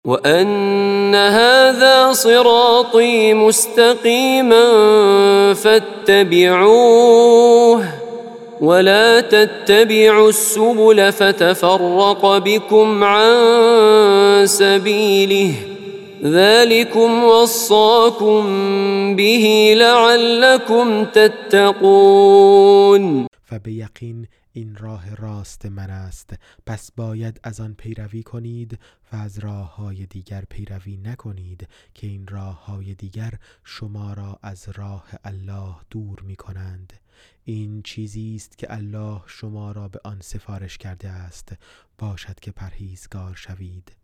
وأن هذا صراطي مستقيما فاتبعوه ولا تتبعوا السبل فتفرق بكم عن سبيله ذلكم وصاكم به لعلكم تتقون. و به یقین این راه راست من است، پس باید از آن پیروی کنید و از راه‌های دیگر پیروی نکنید که این راه‌های دیگر شما را از راه الله دور می‌کنند. این چیزی است که الله شما را به آن سفارش کرده است، باشد که پرهیزگار شوید.